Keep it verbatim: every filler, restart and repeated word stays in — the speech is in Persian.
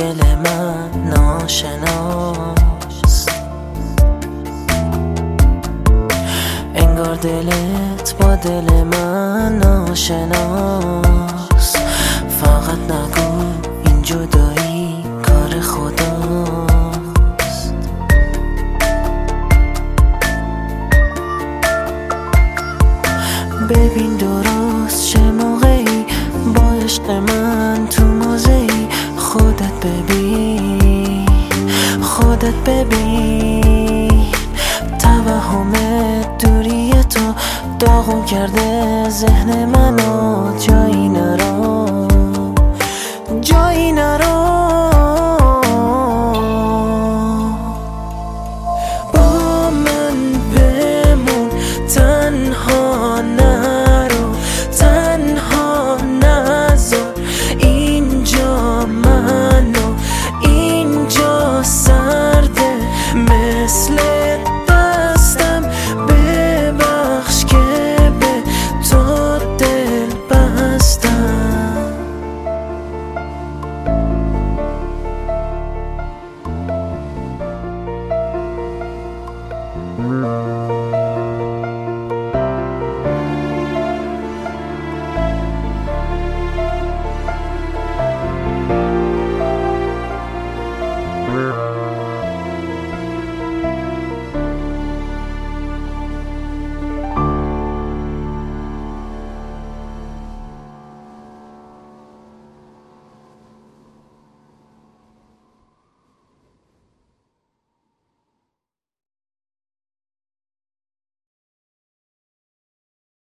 دل من ناشناست. انگار دلت با دل من ناشناست. فقط نگو این جدایی کار خداست. ببین درست چه موقعی با عشق من تو موزهی. خودت ببین خودت ببین توهم دوری تو داغون کرده ذهن منو. جایی نرو جایی نرو